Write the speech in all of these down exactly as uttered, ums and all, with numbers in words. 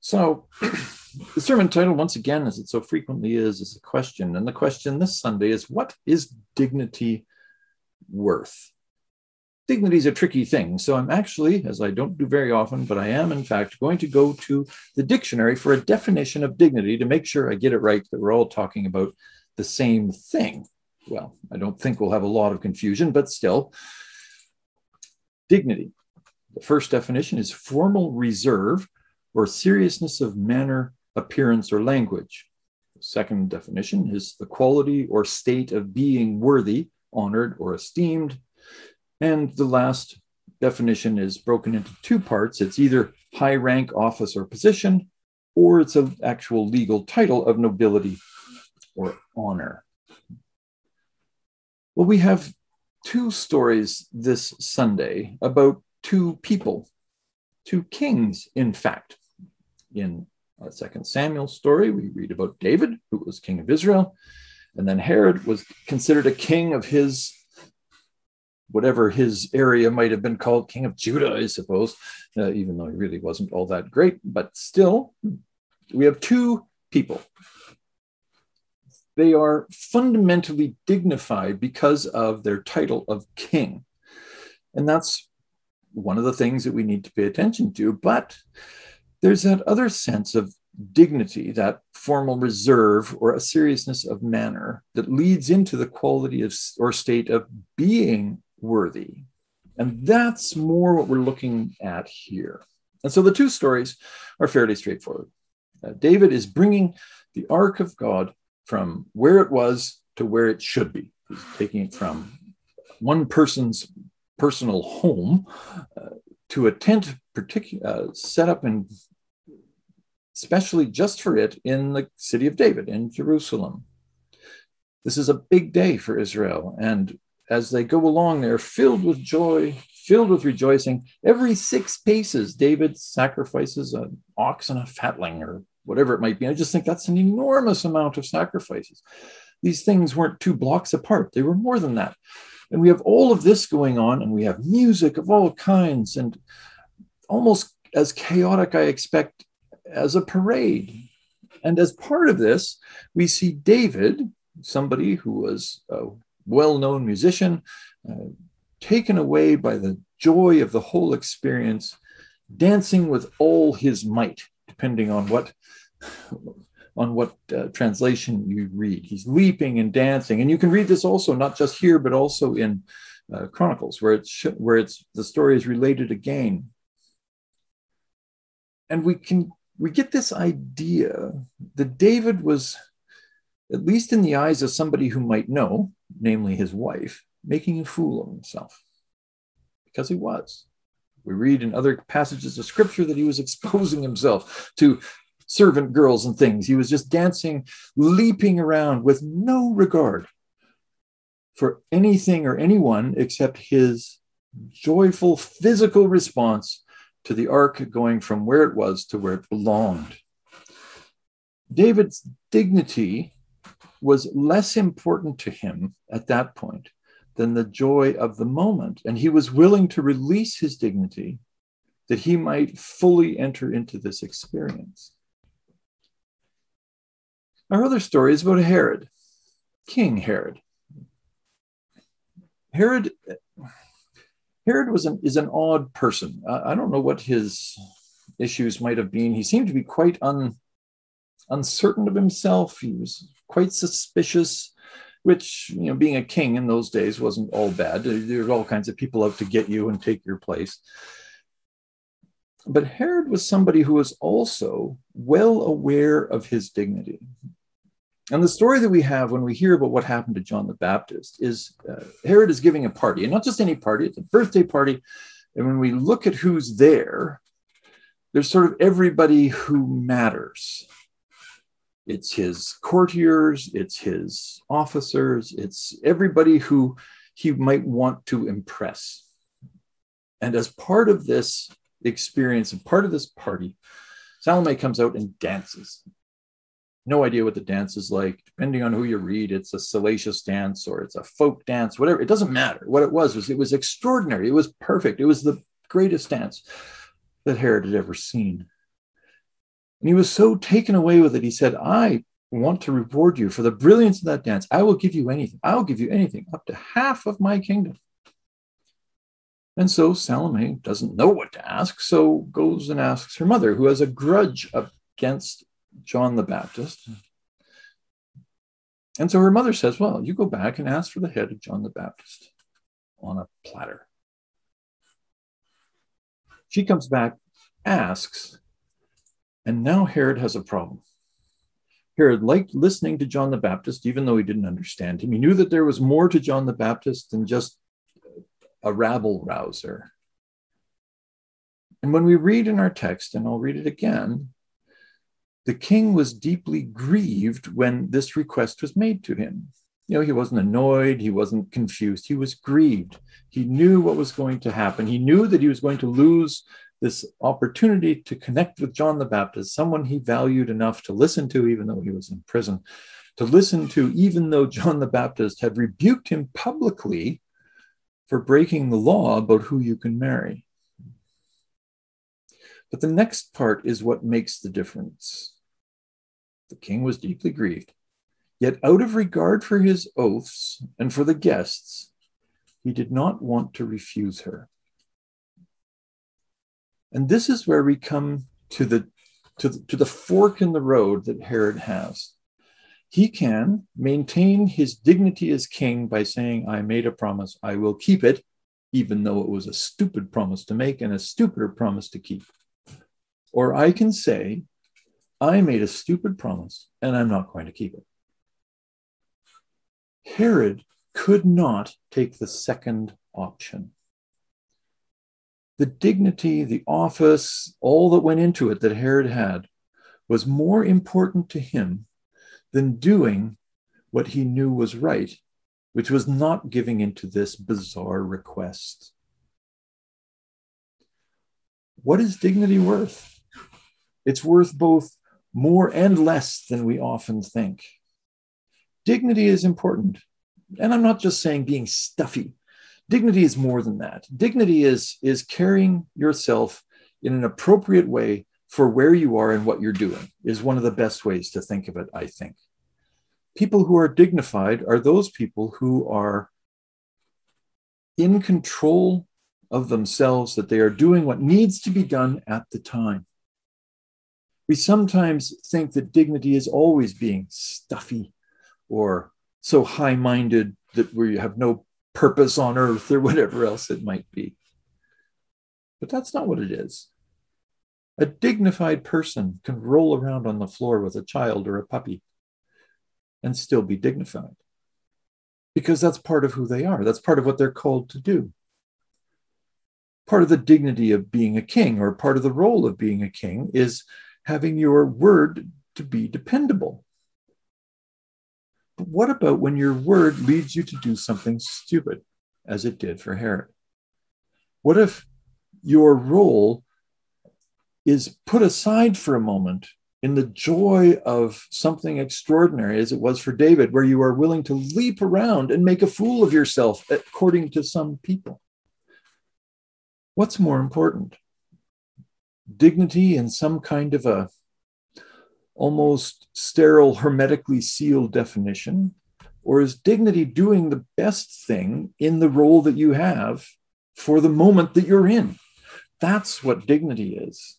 So the sermon title, once again, as it so frequently is, is a question. And the question this Sunday is, what is dignity worth? Dignity is a tricky thing. So I'm actually, as I don't do very often, but I am in fact going to go to the dictionary for a definition of dignity to make sure I get it right, that we're all talking about the same thing. Well, I don't think we'll have a lot of confusion, but still. Dignity. The first definition is formal reserve or seriousness of manner, appearance, or language. The second definition is the quality or state of being worthy, honored, or esteemed. And the last definition is broken into two parts. It's either high rank, office, or position, or it's an actual legal title of nobility or honor. Well, we have two stories this Sunday about two people, two kings, in fact. In our second Samuel story, we read about David, who was king of Israel, and then Herod was considered a king of his, whatever his area might have been called, king of Judah, I suppose, uh, even though he really wasn't all that great. But still, we have two people. They are fundamentally dignified because of their title of king. And that's one of the things that we need to pay attention to. But there's that other sense of dignity, that formal reserve or a seriousness of manner that leads into the quality of or state of being worthy. And that's more what we're looking at here. And so the two stories are fairly straightforward. Uh, David is bringing the ark of God from where it was to where it should be. He's taking it from one person's personal home uh, to a tent particular, uh, set up in especially just for it in the city of David, in Jerusalem. This is a big day for Israel. And as they go along, they're filled with joy, filled with rejoicing. Every six paces, David sacrifices an ox and a fatling or whatever it might be. I just think that's an enormous amount of sacrifices. These things weren't two blocks apart. They were more than that. And we have all of this going on, and we have music of all kinds, and almost as chaotic, I expect, as a parade. And as part of this, we see David, somebody who was a well-known musician, uh, taken away by the joy of the whole experience, dancing with all his might, depending on what, on what uh, translation you read. He's leaping and dancing. And you can read this also, not just here, but also in uh, Chronicles, where it's, where it's the story is related again. And we can we get this idea that David was, at least in the eyes of somebody who might know, namely his wife, making a fool of himself, because he was. We read in other passages of scripture that he was exposing himself to servant girls and things. He was just dancing, leaping around with no regard for anything or anyone except his joyful physical response to the ark going from where it was to where it belonged. David's dignity was less important to him at that point than the joy of the moment. And he was willing to release his dignity that he might fully enter into this experience. Our other story is about Herod, King Herod. Herod Herod was an, is an odd person. Uh, I don't know what his issues might have been. He seemed to be quite un, uncertain of himself. He was quite suspicious, which, you know, being a king in those days wasn't all bad. There's all kinds of people out to get you and take your place. But Herod was somebody who was also well aware of his dignity. And the story that we have when we hear about what happened to John the Baptist is uh, Herod is giving a party, and not just any party, it's a birthday party. And when we look at who's there, there's sort of everybody who matters. It's his courtiers, it's his officers, it's everybody who he might want to impress. And as part of this experience and part of this party, Salome comes out and dances. No idea what the dance is like. Depending on who you read, it's a salacious dance or it's a folk dance, whatever. It doesn't matter. What it was, was it was extraordinary. It was perfect. It was the greatest dance that Herod had ever seen. And he was so taken away with it, he said, I want to reward you for the brilliance of that dance. I will give you anything. I'll give you anything, up to half of my kingdom. And so Salome doesn't know what to ask, so goes and asks her mother, who has a grudge against John the Baptist. And so her mother says, well, you go back and ask for the head of John the Baptist on a platter. She comes back, asks, and now Herod has a problem. Herod liked listening to John the Baptist, even though he didn't understand him. He knew that there was more to John the Baptist than just a rabble rouser. And when we read in our text, and I'll read it again, the king was deeply grieved when this request was made to him. You know, he wasn't annoyed, he wasn't confused, he was grieved. He knew what was going to happen. He knew that he was going to lose this opportunity to connect with John the Baptist, someone he valued enough to listen to, even though he was in prison, to listen to, even though John the Baptist had rebuked him publicly for breaking the law about who you can marry. But the next part is what makes the difference. The king was deeply grieved, yet out of regard for his oaths and for the guests, he did not want to refuse her. And this is where we come to the, to the, to the fork in the road that Herod has. He can maintain his dignity as king by saying, I made a promise, I will keep it, even though it was a stupid promise to make and a stupider promise to keep. Or I can say, I made a stupid promise and I'm not going to keep it. Herod could not take the second option. The dignity, the office, all that went into it that Herod had was more important to him than doing what he knew was right, which was not giving into this bizarre request. What is dignity worth? It's worth both more and less than we often think. Dignity is important. And I'm not just saying being stuffy. Dignity is more than that. Dignity is, is carrying yourself in an appropriate way for where you are and what you're doing, is one of the best ways to think of it, I think. People who are dignified are those people who are in control of themselves, that they are doing what needs to be done at the time. We sometimes think that dignity is always being stuffy or so high-minded that we have no purpose on earth or whatever else it might be. But that's not what it is. A dignified person can roll around on the floor with a child or a puppy and still be dignified, because that's part of who they are. That's part of what they're called to do. Part of the dignity of being a king, or part of the role of being a king, is having your word to be dependable. But what about when your word leads you to do something stupid, as it did for Herod? What if your role is put aside for a moment in the joy of something extraordinary, as it was for David, where you are willing to leap around and make a fool of yourself, according to some people? What's more important? Dignity in some kind of a almost sterile, hermetically sealed definition? Or is dignity doing the best thing in the role that you have for the moment that you're in? That's what dignity is.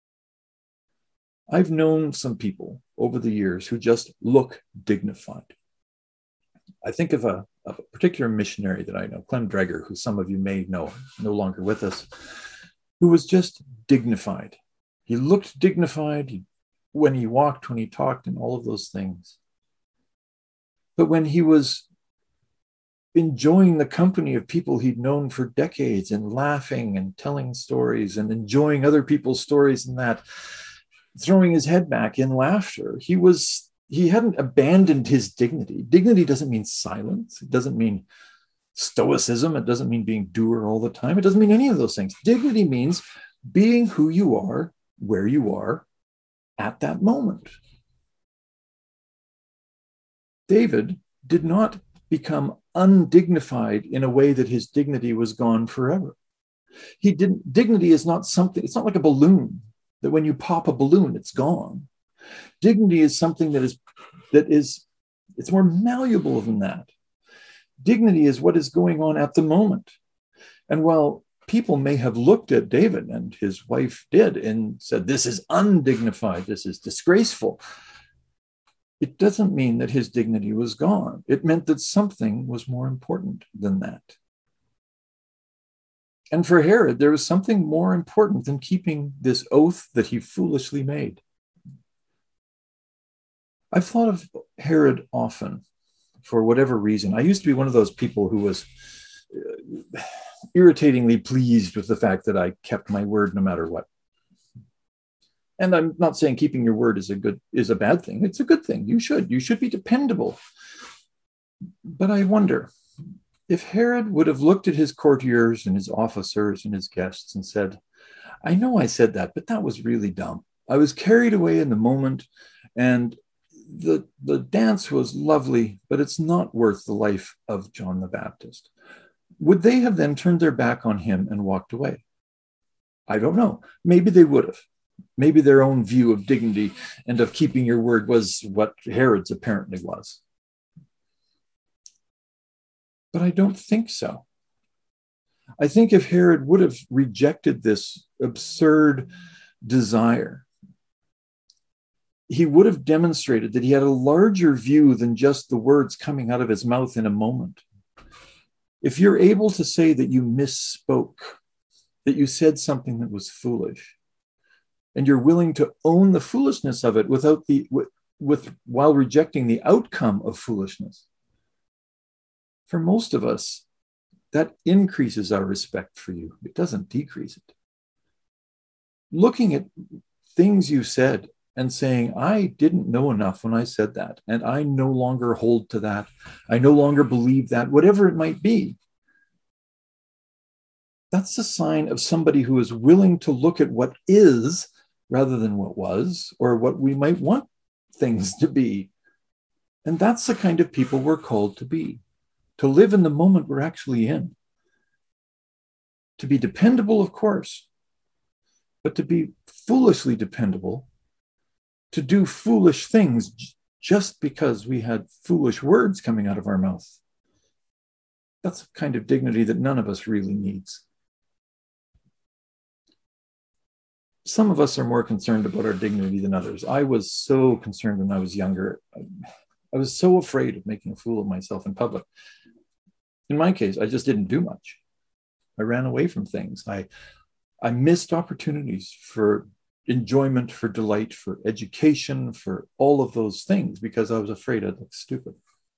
I've known some people over the years who just look dignified. I think of a, of a particular missionary that I know, Clem Dreger, who some of you may know, no longer with us, who was just dignified. He looked dignified he, when he walked, when he talked, and all of those things. But when he was enjoying the company of people he'd known for decades and laughing and telling stories and enjoying other people's stories and that, throwing his head back in laughter, he was, he hadn't abandoned his dignity. Dignity doesn't mean silence. It doesn't mean stoicism. It doesn't mean being doer all the time. It doesn't mean any of those things. Dignity means being who you are, where you are at that moment. David did not become undignified in a way that his dignity was gone forever. He didn't, dignity is not something, it's not like a balloon. that when you pop a balloon, it's gone. Dignity is something that is, that is, it's more malleable than that. Dignity is what is going on at the moment. And while people may have looked at David, and his wife did, and said, this is undignified, this is disgraceful, it doesn't mean that his dignity was gone. It meant that something was more important than that. And for Herod, there was something more important than keeping this oath that he foolishly made. I've thought of Herod often, for whatever reason. I used to be one of those people who was uh, irritatingly pleased with the fact that I kept my word no matter what. And I'm not saying keeping your word is a good is a bad thing. It's a good thing. You should. You should be dependable. But I wonder if Herod would have looked at his courtiers and his officers and his guests and said, I know I said that, but that was really dumb. I was carried away in the moment, and the, the dance was lovely, but it's not worth the life of John the Baptist. Would they have then turned their back on him and walked away? I don't know. Maybe they would have. Maybe their own view of dignity and of keeping your word was what Herod's apparently was. But I don't think so. I think if Herod would have rejected this absurd desire, he would have demonstrated that he had a larger view than just the words coming out of his mouth in a moment. If you're able to say that you misspoke, that you said something that was foolish, and you're willing to own the foolishness of it without the with, with while rejecting the outcome of foolishness, for most of us, that increases our respect for you. It doesn't decrease it. Looking at things you said and saying, I didn't know enough when I said that, and I no longer hold to that, I no longer believe that, whatever it might be, that's a sign of somebody who is willing to look at what is rather than what was, or what we might want things to be. And that's the kind of people we're called to be, to live in the moment we're actually in. To be dependable, of course, but to be foolishly dependable, to do foolish things just because we had foolish words coming out of our mouth. That's a kind of dignity that none of us really needs. Some of us are more concerned about our dignity than others. I was so concerned when I was younger. I was so afraid of making a fool of myself in public. In my case, I just didn't do much. I ran away from things. I, I missed opportunities for enjoyment, for delight, for education, for all of those things because I was afraid I'd look stupid.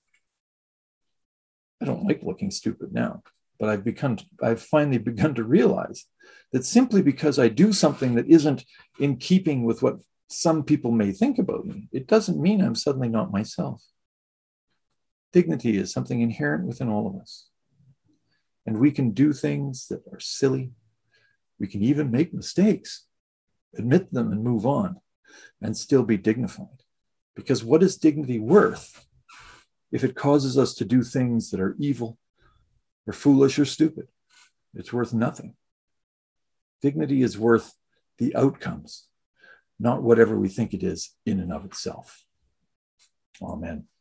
I don't like looking stupid now, but I've become, I've finally begun to realize that simply because I do something that isn't in keeping with what some people may think about me, it doesn't mean I'm suddenly not myself. Dignity is something inherent within all of us. And we can do things that are silly. We can even make mistakes, admit them and move on, and still be dignified. Because what is dignity worth if it causes us to do things that are evil or foolish or stupid? It's worth nothing. Dignity is worth the outcomes, not whatever we think it is in and of itself. Amen.